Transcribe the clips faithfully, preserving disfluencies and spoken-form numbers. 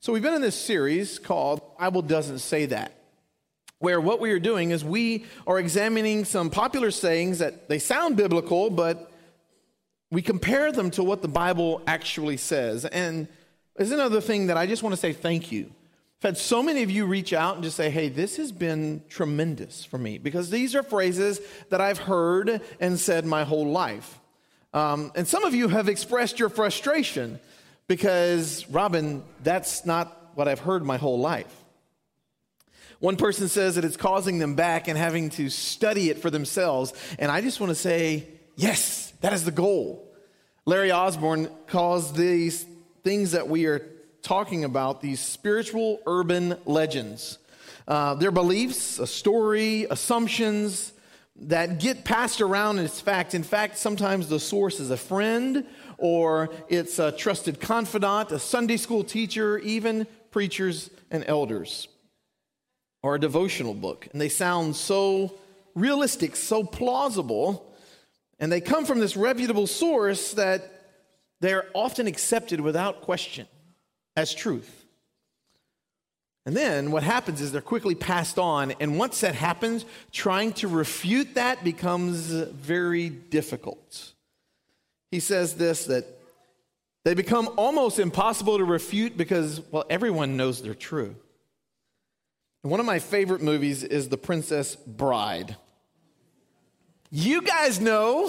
So we've been in this series called The Bible Doesn't Say That, where what we are doing is we are examining some popular sayings that they sound biblical, but we compare them to what the Bible actually says. And there's another thing that I just want to say thank you. I've had so many of you reach out and just say, hey, this has been tremendous for me, because these are phrases that I've heard and said my whole life. Um, and some of you have expressed your frustration because, Robin, that's not what I've heard my whole life. One person says that it's causing them back and having to study it for themselves. And I just want to say, yes, that is the goal. Larry Osborne calls these things that we are talking about these spiritual urban legends. Uh, they're beliefs, a story, assumptions that get passed around as fact. In fact, sometimes the source is a friend, or it's a trusted confidant, a Sunday school teacher, even preachers and elders, or a devotional book. And they sound so realistic, so plausible, and they come from this reputable source that they're often accepted without question as truth. And then what happens is they're quickly passed on, and once that happens, trying to refute that becomes very difficult. He says this, that they become almost impossible to refute because, well, everyone knows they're true. And one of my favorite movies is The Princess Bride. You guys know,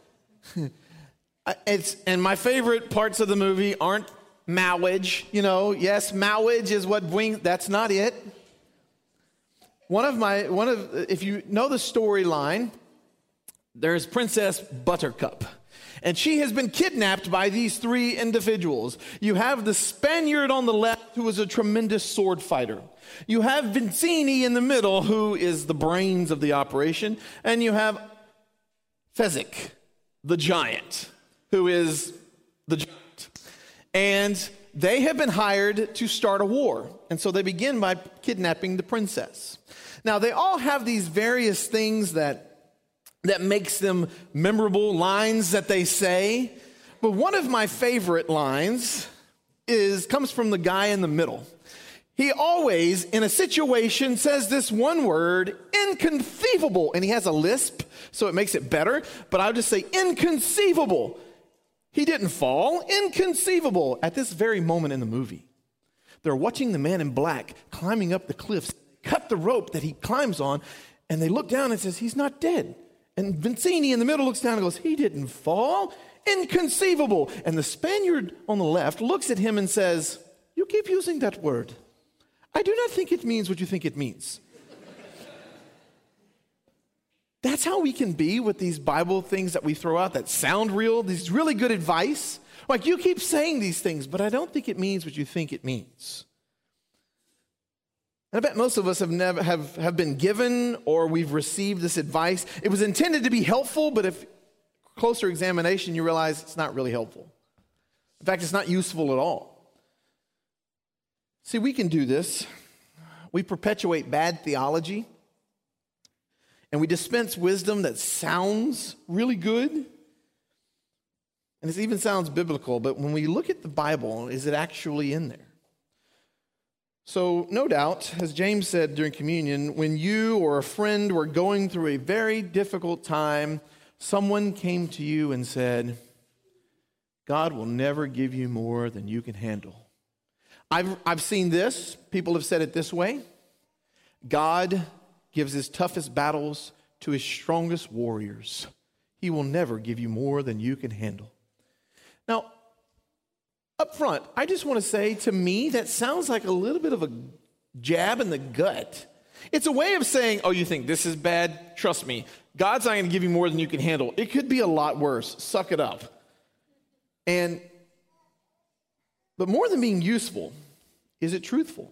it's, and my favorite parts of the movie aren't marriage, you know. Yes, marriage is what brings, that's not it. One of my, one of, if you know the storyline, there's Princess Buttercup. And she has been kidnapped by these three individuals. You have the Spaniard on the left, who is a tremendous sword fighter. You have Vizzini in the middle, who is the brains of the operation. And you have Fezzik, the giant, who is the giant. And they have been hired to start a war. And so they begin by kidnapping the princess. Now, they all have these various things that that makes them memorable, lines that they say. But one of my favorite lines is comes from the guy in the middle. He always, in a situation, says this one word, inconceivable. And he has a lisp, so it makes it better. But I'll just say inconceivable. He didn't fall. Inconceivable. At this very moment in the movie, they're watching the man in black climbing up the cliffs, cut the rope that he climbs on, and they look down and says, he's not dead. And Vizzini in the middle looks down and goes, he didn't fall. Inconceivable. And the Spaniard on the left looks at him and says, you keep using that word. I do not think it means what you think it means. That's how we can be with these Bible things that we throw out that sound real, these really good advice. Like, you keep saying these things, but I don't think it means what you think it means. And I bet most of us have never have, have been given or we've received this advice. It was intended to be helpful, but if closer examination, you realize it's not really helpful. In fact, it's not useful at all. See, we can do this. We perpetuate bad theology, and we dispense wisdom that sounds really good, and it even sounds biblical, but when we look at the Bible, is it actually in there? So, no doubt, as James said during communion, when you or a friend were going through a very difficult time, someone came to you and said, God will never give you more than you can handle. I've, I've seen this. People have said it this way. God gives his toughest battles to his strongest warriors. He will never give you more than you can handle. Now, up front, I just want to say, to me, that sounds like a little bit of a jab in the gut. It's a way of saying, oh, you think this is bad? Trust me, God's not going to give you more than you can handle. It could be a lot worse. Suck it up. And, but more than being useful, is it truthful?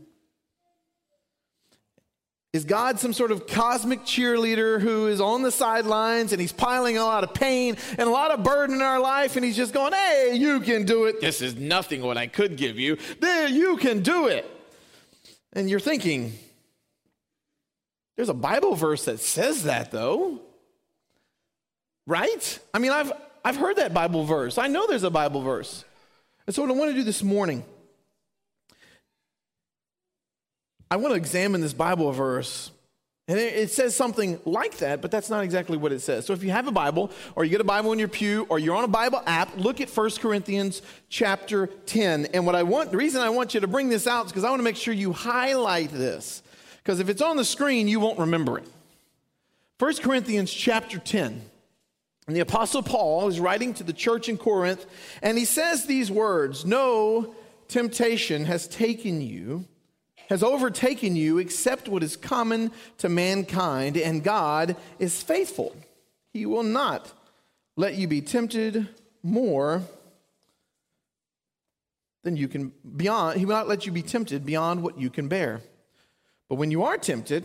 Is God some sort of cosmic cheerleader who is on the sidelines and he's piling a lot of pain and a lot of burden in our life, and he's just going, hey, you can do it. This is nothing what I could give you. There, you can do it. And you're thinking, there's a Bible verse that says that, though. Right? I mean, I've I've heard that Bible verse. I know there's a Bible verse. And so what I want to do this morning I want to examine this Bible verse. And it, it says something like that, but that's not exactly what it says. So if you have a Bible, or you get a Bible in your pew, or you're on a Bible app, look at First Corinthians chapter ten. And what I want, the reason I want you to bring this out is because I want to make sure you highlight this. Because if it's on the screen, you won't remember it. First Corinthians chapter ten. And the Apostle Paul is writing to the church in Corinth, and he says these words, "No temptation has taken you, has overtaken you, except what is common to mankind, and God is faithful. He will not let you be tempted more than you can, beyond, he will not let you be tempted beyond what you can bear. But when you are tempted,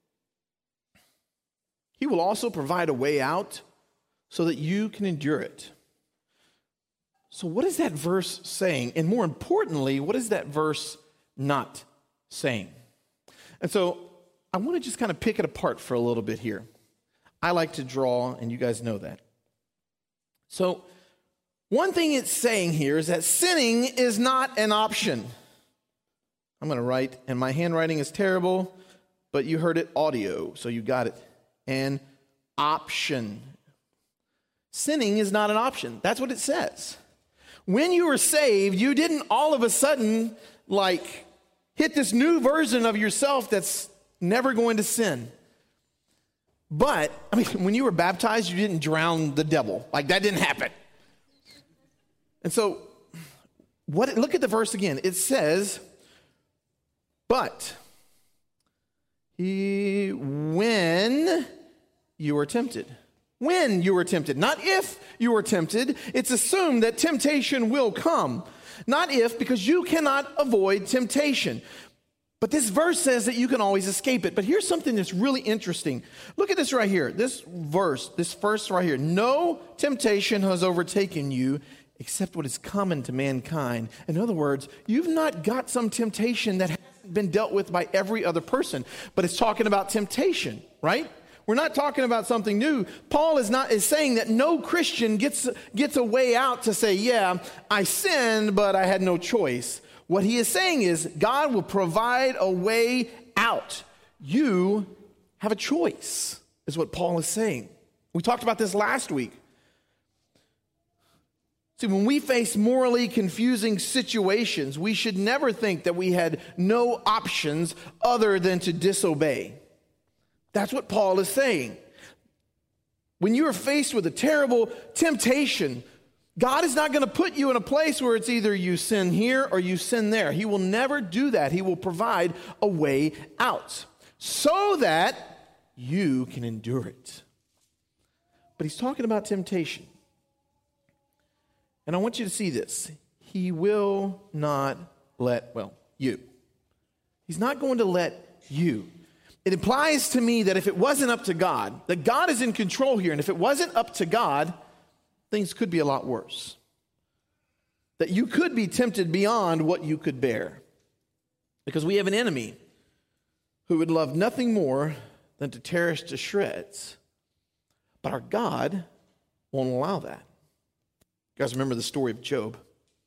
he will also provide a way out so that you can endure it." So what is that verse saying? And more importantly, what is that verse not saying? And so I want to just kind of pick it apart for a little bit here. I like to draw, and you guys know that. So one thing it's saying here is that sinning is not an option. I'm going to write, and my handwriting is terrible, but you heard it audio, so you got it. An option. Sinning is not an option. That's what it says. When you were saved, you didn't all of a sudden, like, hit this new version of yourself that's never going to sin. But, I mean, when you were baptized, you didn't drown the devil. Like, that didn't happen. And so, what? Look at the verse again. It says, "But he, when you were tempted." When you were tempted, not if you were tempted. It's assumed that temptation will come. Not if, because you cannot avoid temptation. But this verse says that you can always escape it. But here's something that's really interesting. Look at this right here. This verse, this verse right here. "No temptation has overtaken you except what is common to mankind." In other words, you've not got some temptation that hasn't been dealt with by every other person. But it's talking about temptation, right? We're not talking about something new. Paul is not is saying that no Christian gets, gets a way out to say, yeah, I sinned, but I had no choice. What he is saying is God will provide a way out. You have a choice, is what Paul is saying. We talked about this last week. See, when we face morally confusing situations, we should never think that we had no options other than to disobey. That's what Paul is saying. When you are faced with a terrible temptation, God is not going to put you in a place where it's either you sin here or you sin there. He will never do that. He will provide a way out so that you can endure it. But he's talking about temptation. And I want you to see this. He will not let, well, you. He's not going to let you. It implies to me that if it wasn't up to God, that God is in control here, and if it wasn't up to God, things could be a lot worse. That you could be tempted beyond what you could bear. Because we have an enemy who would love nothing more than to tear us to shreds. But our God won't allow that. You guys remember the story of Job?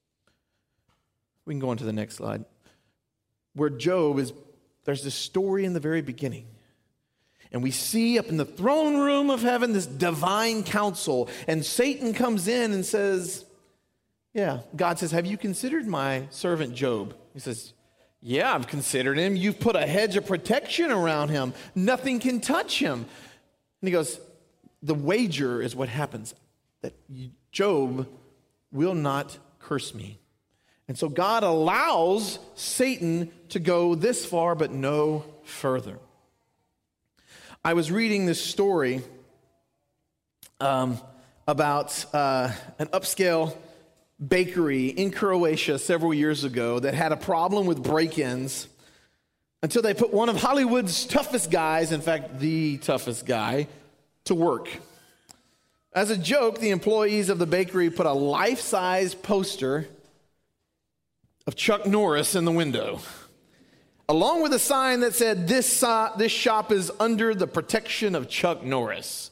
We can go on to the next slide. Where Job is, there's this story in the very beginning. And we see up in the throne room of heaven this divine council. And Satan comes in and says, yeah, God says, have you considered my servant Job? He says, yeah, I've considered him. You've put a hedge of protection around him. Nothing can touch him. And he goes, the wager is what happens, that Job will not curse me. And so God allows Satan to go this far, but no further. I was reading this story um, about uh, an upscale bakery in Croatia several years ago that had a problem with break-ins until they put one of Hollywood's toughest guys, in fact, the toughest guy, to work. As a joke, the employees of the bakery put a life-size poster of Chuck Norris in the window, along with a sign that said, this, uh, this shop is under the protection of Chuck Norris.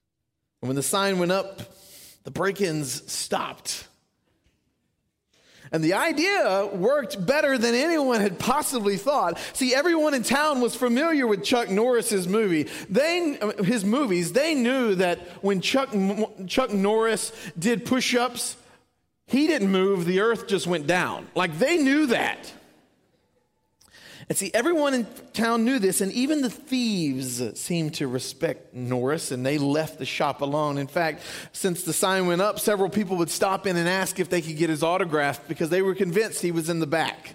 And when the sign went up, the break-ins stopped. And the idea worked better than anyone had possibly thought. See, everyone in town was familiar with Chuck Norris's movie. They, his movies, they knew that when Chuck, Chuck Norris did push-ups, he didn't move, the earth just went down. Like, they knew that. And see, everyone in town knew this, and even the thieves seemed to respect Norris, and they left the shop alone. In fact, since the sign went up, several people would stop in and ask if they could get his autograph because they were convinced he was in the back.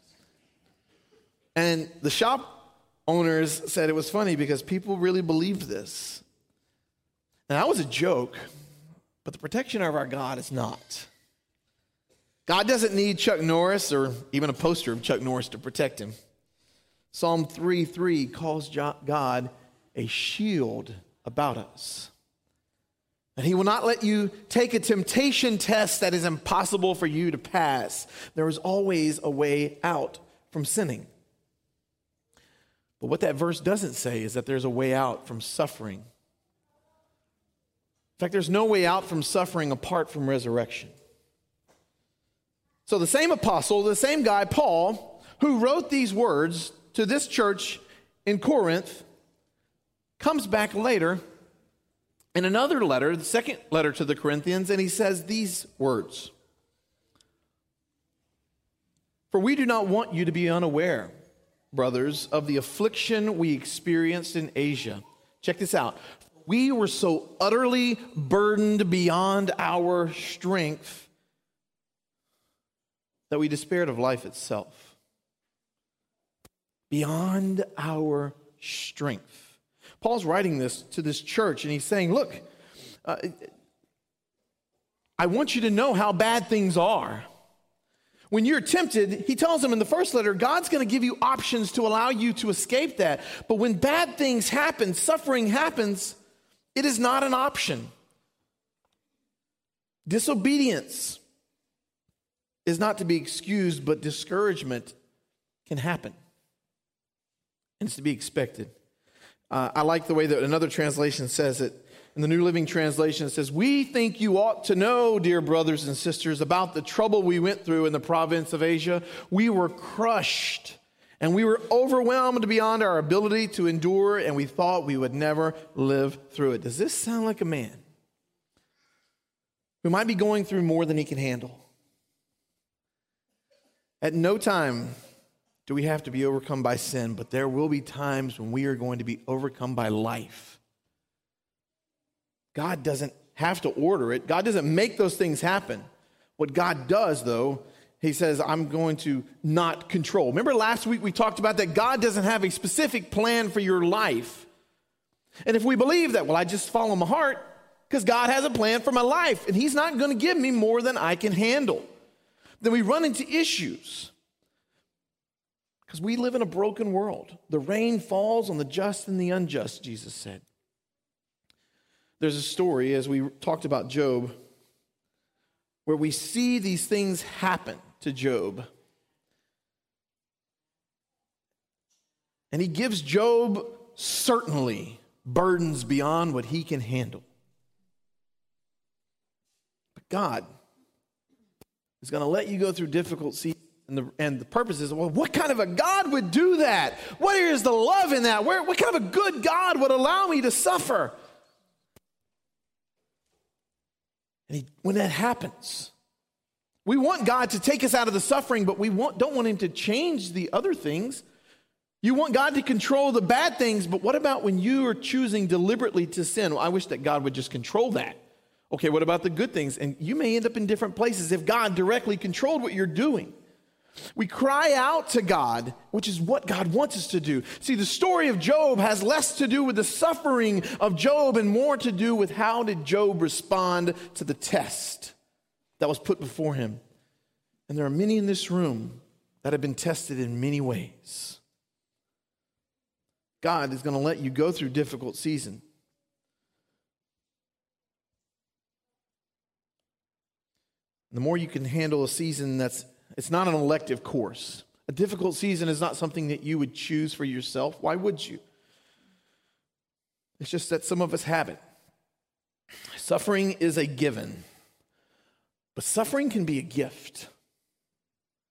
And the shop owners said it was funny because people really believed this. Now, that was a joke, but the protection of our God is not. God doesn't need Chuck Norris or even a poster of Chuck Norris to protect him. Psalm three three calls God a shield about us. And he will not let you take a temptation test that is impossible for you to pass. There is always a way out from sinning. But what that verse doesn't say is that there's a way out from suffering. In fact, there's no way out from suffering apart from resurrection. So the same apostle, the same guy, Paul, who wrote these words to this church in Corinth, comes back later in another letter, the second letter to the Corinthians, and he says these words. For we do not want you to be unaware, brothers, of the affliction we experienced in Asia. Check this out. We were so utterly burdened beyond our strength that we despaired of life itself. Beyond our strength. Paul's writing this to this church, and he's saying, look, uh, I want you to know how bad things are. When you're tempted, he tells them in the first letter, God's going to give you options to allow you to escape that. But when bad things happen, suffering happens, it is not an option. Disobedience is not to be excused, but discouragement can happen. And it's to be expected. Uh, I like the way that another translation says it. In the New Living Translation, it says, we think you ought to know, dear brothers and sisters, about the trouble we went through in the province of Asia. We were crushed and we were overwhelmed beyond our ability to endure, and we thought we would never live through it. Does this sound like a man who might be going through more than he can handle? At no time do we have to be overcome by sin, but there will be times when we are going to be overcome by life. God doesn't have to order it. God doesn't make those things happen. What God does, though, he says, I'm going to not control. Remember last week we talked about that God doesn't have a specific plan for your life. And if we believe that, well, I just follow my heart because God has a plan for my life, and he's not going to give me more than I can handle. Then we run into issues. Because we live in a broken world. The rain falls on the just and the unjust, Jesus said. There's a story, as we talked about Job, where we see these things happen to Job. And he gives Job certainly burdens beyond what he can handle. But God is going to let you go through difficult seasons. And the, and the purpose is, well, what kind of a God would do that? What is the love in that? Where, what kind of a good God would allow me to suffer? And he, when that happens, we want God to take us out of the suffering, but we want, don't want him to change the other things. You want God to control the bad things, but what about when you are choosing deliberately to sin? Well, I wish that God would just control that. Okay, what about the good things? And you may end up in different places if God directly controlled what you're doing. We cry out to God, which is what God wants us to do. See, the story of Job has less to do with the suffering of Job and more to do with how did Job respond to the test that was put before him. And there are many in this room that have been tested in many ways. God is going to let you go through difficult season. The more you can handle a season that's It's not an elective course. A difficult season is not something that you would choose for yourself. Why would you? It's just that some of us have it. Suffering is a given, but suffering can be a gift.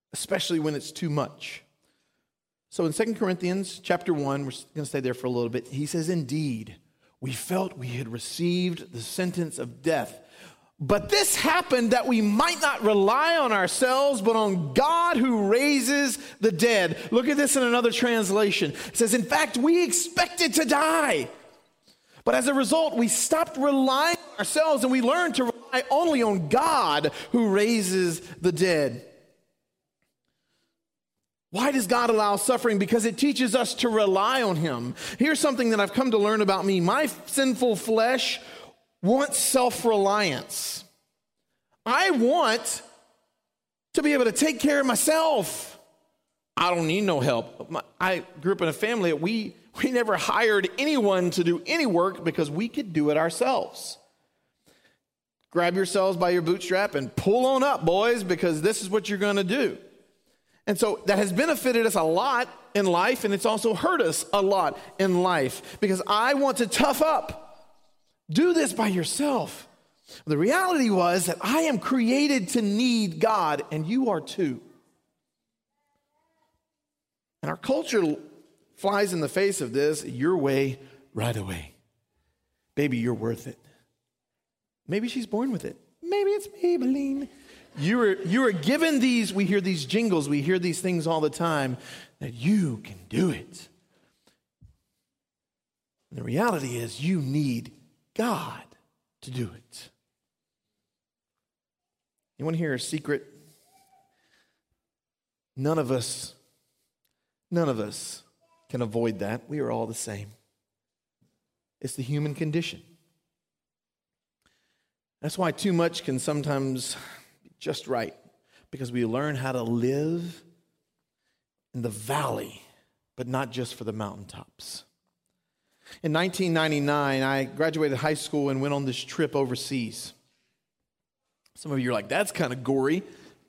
especially when it's too much. So in Second Corinthians chapter one, we're going to stay there for a little bit. He says, indeed, we felt we had received the sentence of death. But this happened that we might not rely on ourselves, but on God who raises the dead. Look at this in another translation. It says, in fact, we expected to die. But as a result, we stopped relying on ourselves and we learned to rely only on God who raises the dead. Why does God allow suffering? Because it teaches us to rely on him. Here's something that I've come to learn about me. My sinful flesh wants self-reliance. I want to be able to take care of myself. I don't need no help. I grew up in a family that we, we never hired anyone to do any work because we could do it ourselves. Grab yourselves by your bootstrap and pull on up, boys, because this is what you're going to do. And so that has benefited us a lot in life, and it's also hurt us a lot in life because I want to tough up. Do this by yourself. The reality was that I am created to need God, and you are too. And our culture flies in the face of this, your way, right away. Baby, you're worth it. Maybe she's born with it. Maybe it's Maybelline. You were, you were given these, we hear these jingles, we hear these things all the time, that you can do it. And the reality is you need God to do it. You want to hear a secret? None of us, none of us can avoid that. We are all the same. It's the human condition. That's why too much can sometimes be just right, because we learn how to live in the valley, but not just for the mountaintops. In nineteen ninety-nine, I graduated high school and went on this trip overseas. Some of you are like, that's kind of gory.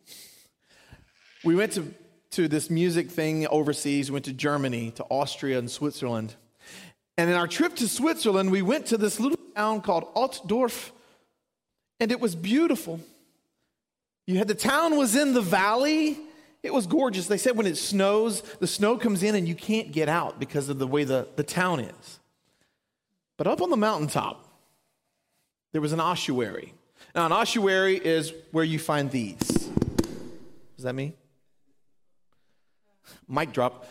We went to, to this music thing overseas. We went to Germany, to Austria, and Switzerland. And in our trip to Switzerland, we went to this little town called Altdorf, and it was beautiful. You had the town was in the valley. It was gorgeous. They said when it snows, the snow comes in and you can't get out because of the way the, the town is. But up on the mountaintop, there was an ossuary. Now, an ossuary is where you find these. Is that me? Mic drop.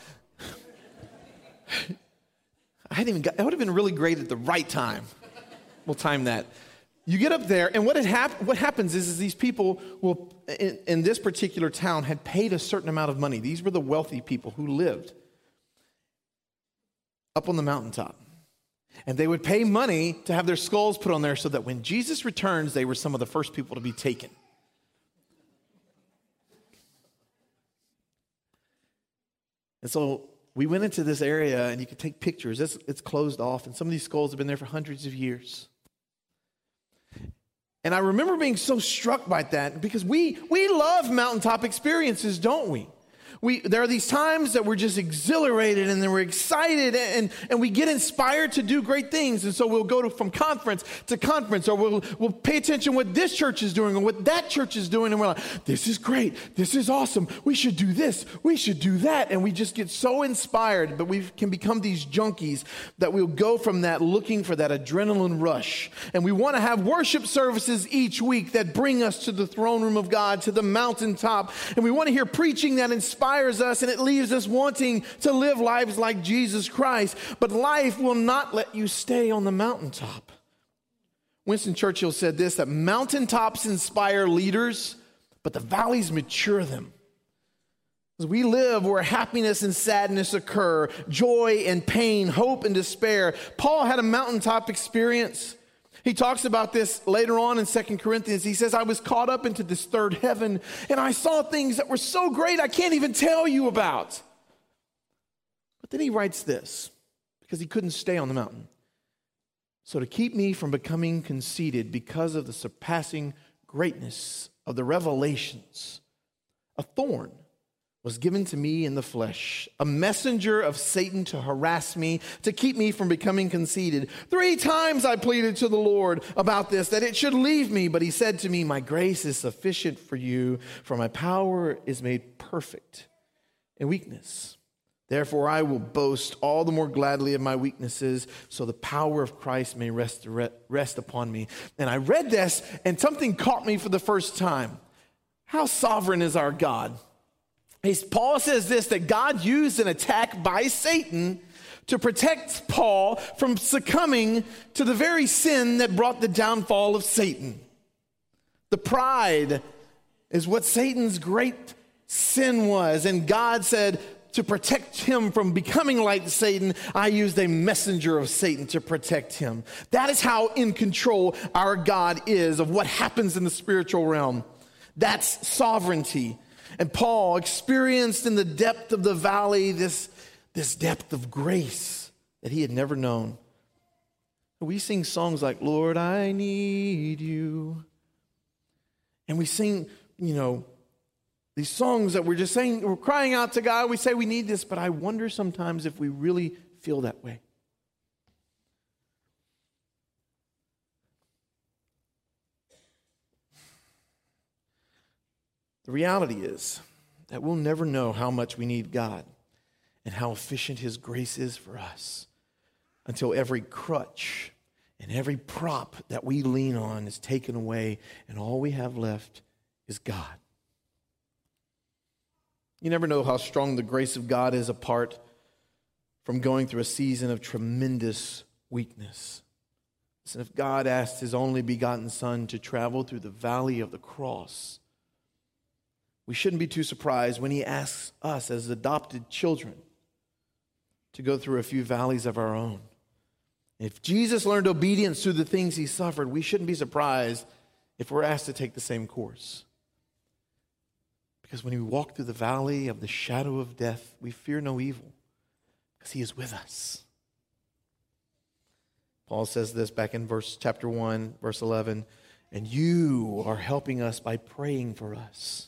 I hadn't even got, that would have been really great at the right time. We'll time that. You get up there, and what had hap- what happens is, is these people will, in, in this particular town, had paid a certain amount of money. These were the wealthy people who lived up on the mountaintop. And they would pay money to have their skulls put on there so that when Jesus returns, they were some of the first people to be taken. And so we went into this area, and you could take pictures. It's, it's closed off, and some of these skulls have been there for hundreds of years. And I remember being so struck by that because we we love mountaintop experiences, don't we? We, there are these times that we're just exhilarated and then we're excited and, and we get inspired to do great things. And so we'll go to, from conference to conference, or we'll, we'll pay attention what this church is doing or what that church is doing. And we're like, this is great. This is awesome. We should do this. We should do that. And we just get so inspired, but we can become these junkies that we'll go from that looking for that adrenaline rush. And we want to have worship services each week that bring us to the throne room of God, to the mountaintop. And we want to hear preaching that inspires us, and it leaves us wanting to live lives like Jesus Christ. But life will not let you stay on the mountaintop. Winston Churchill said this, that mountaintops inspire leaders, but the valleys mature them. As we live where happiness and sadness occur, joy and pain, hope and despair. Paul had a mountaintop experience. He talks about this later on in Second Corinthians. He says, I was caught up into this third heaven, and I saw things that were so great I can't even tell you about. But then he writes this, because he couldn't stay on the mountain. So to keep me from becoming conceited because of the surpassing greatness of the revelations, a thorn was given to me in the flesh, a messenger of Satan to harass me, to keep me from becoming conceited. Three times I pleaded to the Lord about this, that it should leave me. But he said to me, my grace is sufficient for you, for my power is made perfect in weakness. Therefore, I will boast all the more gladly of my weaknesses, so the power of Christ may rest, rest upon me. And I read this, and something caught me for the first time. How sovereign is our God? Paul says this, that God used an attack by Satan to protect Paul from succumbing to the very sin that brought the downfall of Satan. The pride is what Satan's great sin was. And God said, to protect him from becoming like Satan, I used a messenger of Satan to protect him. That is how in control our God is of what happens in the spiritual realm. That's sovereignty. And Paul experienced in the depth of the valley this, this depth of grace that he had never known. We sing songs like, Lord, I need you. And we sing, you know, these songs that we're just saying, we're crying out to God. We say we need this, but I wonder sometimes if we really feel that way. The reality is that we'll never know how much we need God and how efficient his grace is for us until every crutch and every prop that we lean on is taken away and all we have left is God. You never know how strong the grace of God is apart from going through a season of tremendous weakness. Listen, if God asked his only begotten Son to travel through the valley of the cross, we shouldn't be too surprised when he asks us as adopted children to go through a few valleys of our own. If Jesus learned obedience through the things he suffered, we shouldn't be surprised if we're asked to take the same course. Because when we walk through the valley of the shadow of death, we fear no evil because he is with us. Paul says this back in verse chapter one, verse eleven, and you are helping us by praying for us.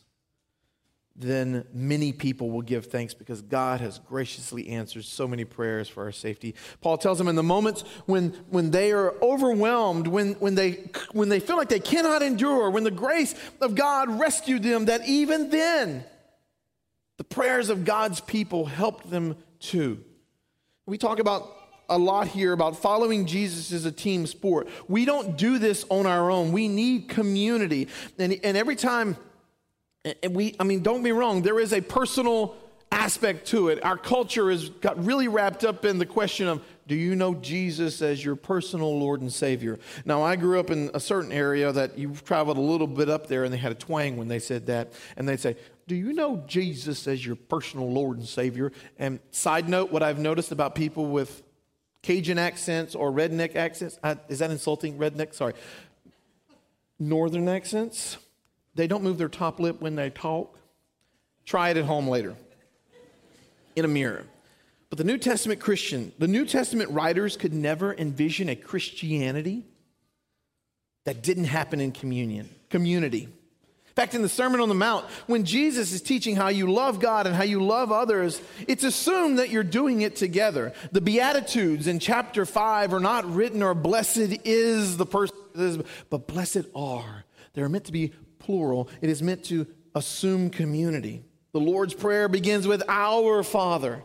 Then many people will give thanks because God has graciously answered so many prayers for our safety. Paul tells them in the moments when, when they are overwhelmed, when, when, they, when they feel like they cannot endure, when the grace of God rescued them, that even then, the prayers of God's people helped them too. We talk about a lot here about following Jesus as a team sport. We don't do this on our own. We need community. And, and every time... And we, I mean, don't be wrong, there is a personal aspect to it. Our culture has got really wrapped up in the question of, do you know Jesus as your personal Lord and Savior? Now, I grew up in a certain area that you've traveled a little bit up there, and they had a twang when they said that. And they'd say, do you know Jesus as your personal Lord and Savior? And side note, what I've noticed about people with Cajun accents or redneck accents, uh, is that insulting, redneck? Sorry. Northern accents. They don't move their top lip when they talk. Try it at home later in a mirror. But the New Testament Christian, the New Testament writers could never envision a Christianity that didn't happen in communion, community. In fact, in the Sermon on the Mount, when Jesus is teaching how you love God and how you love others, it's assumed that you're doing it together. The Beatitudes in chapter five are not written or blessed is the person, but blessed are. They're meant to be plural. It is meant to assume community. The Lord's Prayer begins with our Father.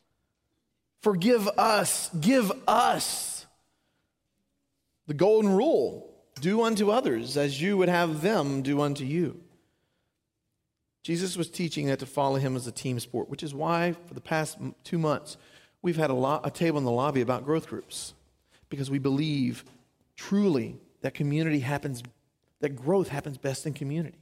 Forgive us, give us. The golden rule, do unto others as you would have them do unto you. Jesus was teaching that to follow him as a team sport, which is why for the past two months we've had a, lo- a table in the lobby about growth groups, because we believe truly that community happens that growth happens best in community.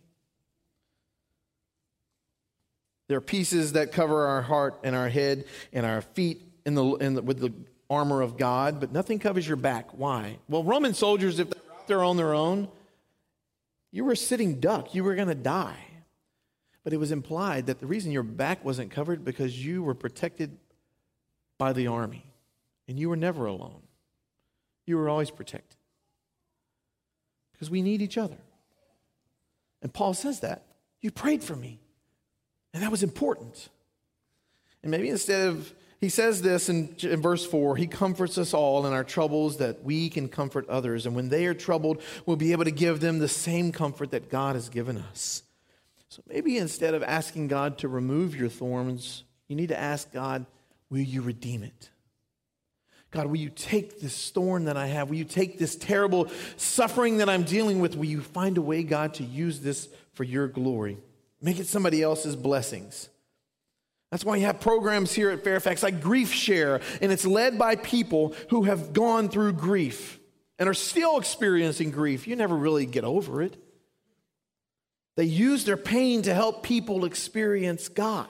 There are pieces that cover our heart and our head and our feet in the, in the, with the armor of God, but nothing covers your back. Why? Well, Roman soldiers, if they're out there on their own, you were a sitting duck. You were going to die. But it was implied that the reason your back wasn't covered because you were protected by the army, and you were never alone. You were always protected. Because we need each other. And Paul says that. You prayed for me. And that was important. And maybe instead of, he says this in, in verse four, he comforts us all in our troubles that we can comfort others. And when they are troubled, we'll be able to give them the same comfort that God has given us. So maybe instead of asking God to remove your thorns, you need to ask God, will you redeem it? God, will you take this thorn that I have? Will you take this terrible suffering that I'm dealing with? Will you find a way, God, to use this for your glory? Make it somebody else's blessings. That's why you have programs here at Fairfax like Grief Share, and it's led by people who have gone through grief and are still experiencing grief. You never really get over it. They use their pain to help people experience God.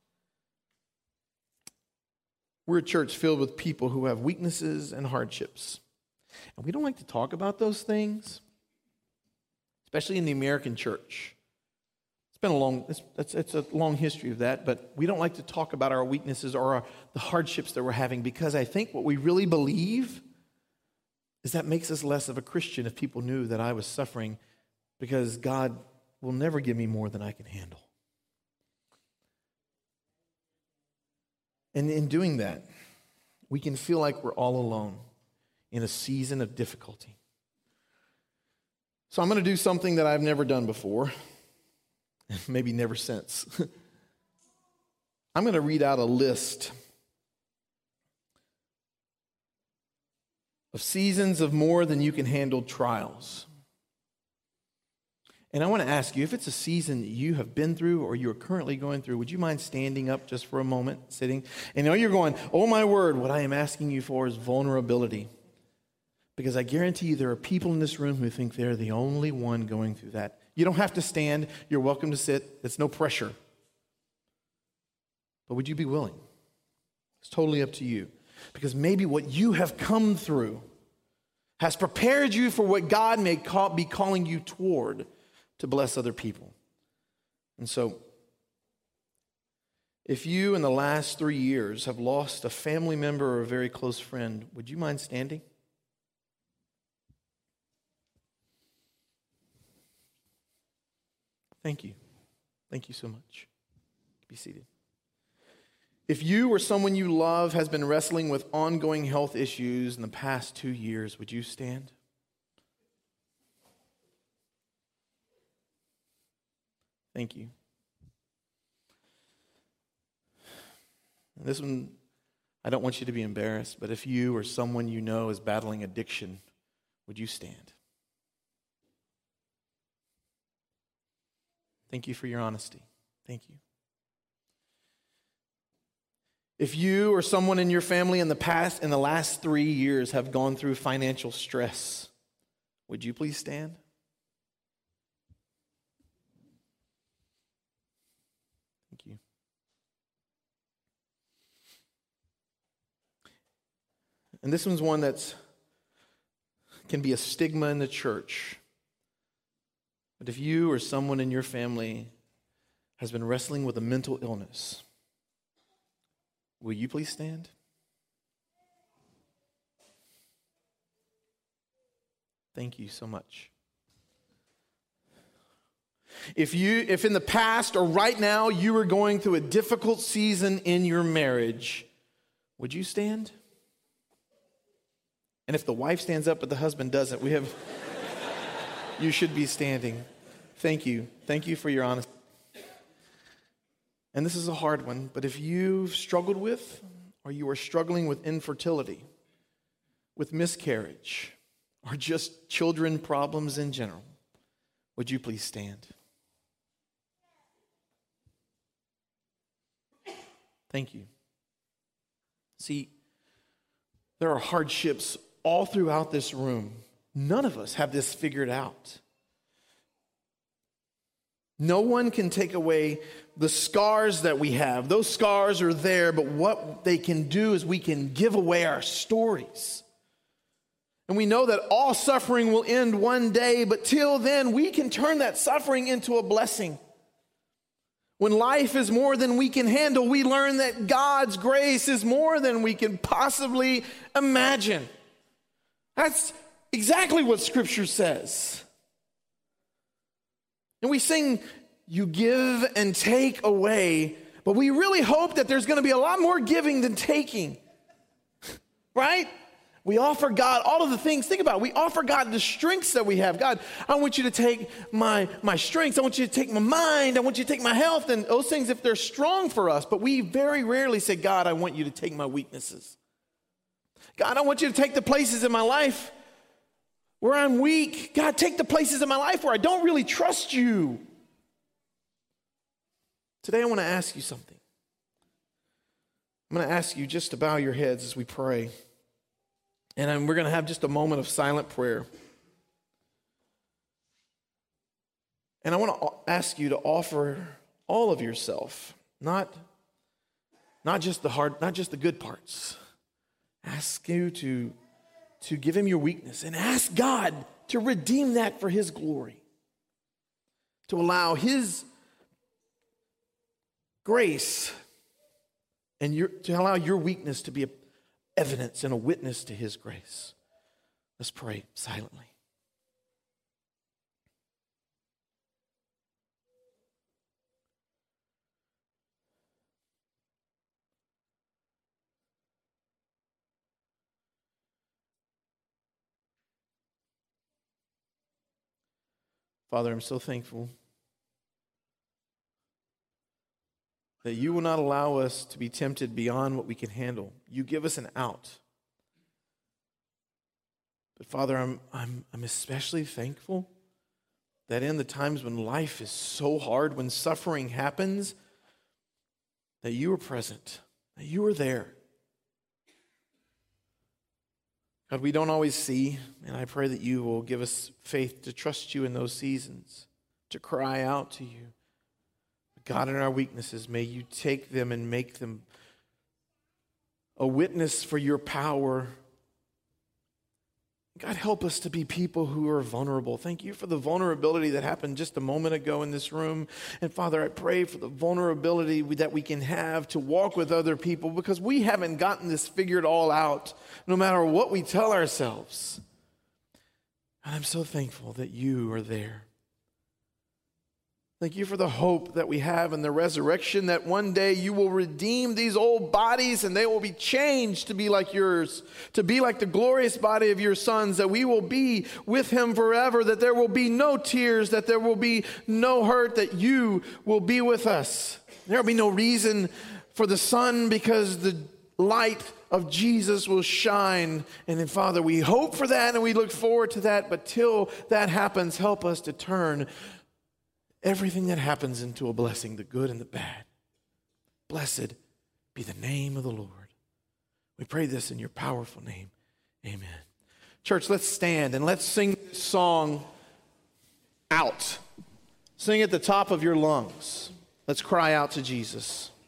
We're a church filled with people who have weaknesses and hardships. And we don't like to talk about those things, especially in the American church. It's been a long, it's, it's, it's a long history of that, but we don't like to talk about our weaknesses or our, the hardships that we're having, because I think what we really believe is that makes us less of a Christian if people knew that I was suffering, because God will never give me more than I can handle. And in doing that, we can feel like we're all alone in a season of difficulty. So I'm going to do something that I've never done before, maybe never since. I'm going to read out a list of seasons of more than you can handle trials. And I want to ask you, if it's a season that you have been through or you're currently going through, would you mind standing up just for a moment, sitting? And I know you're going, oh my word, what I am asking you for is vulnerability. Because I guarantee you there are people in this room who think they're the only one going through that. You don't have to stand. You're welcome to sit. It's no pressure. But would you be willing? It's totally up to you. Because maybe what you have come through has prepared you for what God may call, be calling you toward, to bless other people. And so, if you in the last three years have lost a family member or a very close friend, would you mind standing? Thank you. Thank you so much. Be seated. If you or someone you love has been wrestling with ongoing health issues in the past two years, would you stand? Thank you. And this one, I don't want you to be embarrassed, but if you or someone you know is battling addiction, would you stand? Thank you for your honesty. Thank you. If you or someone in your family in the past, in the last three years have gone through financial stress, would you please stand? Thank you. And this one's one that's can be a stigma in the church. But if you or someone in your family has been wrestling with a mental illness, will you please stand? Thank you so much. If you, if in the past or right now you are going through a difficult season in your marriage, would you stand? And if the wife stands up but the husband doesn't, we have, you should be standing. Thank you. Thank you for your honesty. And this is a hard one, but if you've struggled with, or you are struggling with infertility, with miscarriage, or just children problems in general, would you please stand? Thank you. See, there are hardships all throughout this room. None of us have this figured out. No one can take away the scars that we have. Those scars are there, but what they can do is we can give away our stories. And we know that all suffering will end one day, but till then, we can turn that suffering into a blessing. When life is more than we can handle, we learn that God's grace is more than we can possibly imagine. That's exactly what Scripture says. And we sing, you give and take away, but we really hope that there's going to be a lot more giving than taking, right? We offer God all of the things. Think about it. We offer God the strengths that we have. God, I want you to take my, my strengths. I want you to take my mind. I want you to take my health. And those things, if they're strong for us. But we very rarely say, God, I want you to take my weaknesses. God, I want you to take the places in my life where I'm weak. God, take the places in my life where I don't really trust you. Today I want to ask you something. I'm going to ask you just to bow your heads as we pray. And we're going to have just a moment of silent prayer. And I want to ask you to offer all of yourself, not, not just the hard, not just the good parts. Ask you to, to give him your weakness and ask God to redeem that for his glory. To allow his grace and your, to allow your weakness to be a evidence and a witness to his grace. Let's pray silently. Father, I'm so thankful that you will not allow us to be tempted beyond what we can handle. You give us an out. But Father, I'm, I'm, I'm especially thankful that in the times when life is so hard, when suffering happens, that you are present, that you are there. God, we don't always see, and I pray that you will give us faith to trust you in those seasons, to cry out to you. God, in our weaknesses, may you take them and make them a witness for your power. God, help us to be people who are vulnerable. Thank you for the vulnerability that happened just a moment ago in this room. And Father, I pray for the vulnerability that we can have to walk with other people, because we haven't gotten this figured all out, no matter what we tell ourselves. And I'm so thankful that you are there. Thank you for the hope that we have in the resurrection, that one day you will redeem these old bodies and they will be changed to be like yours, to be like the glorious body of your sons, that we will be with him forever, that there will be no tears, that there will be no hurt, that you will be with us. There will be no reason for the sun, because the light of Jesus will shine. And then, Father, we hope for that and we look forward to that. But till that happens, help us to turn everything that happens into a blessing, the good and the bad. Blessed be the name of the Lord. We pray this in your powerful name. Amen. Church, let's stand and let's sing this song out. Sing at the top of your lungs. Let's cry out to Jesus.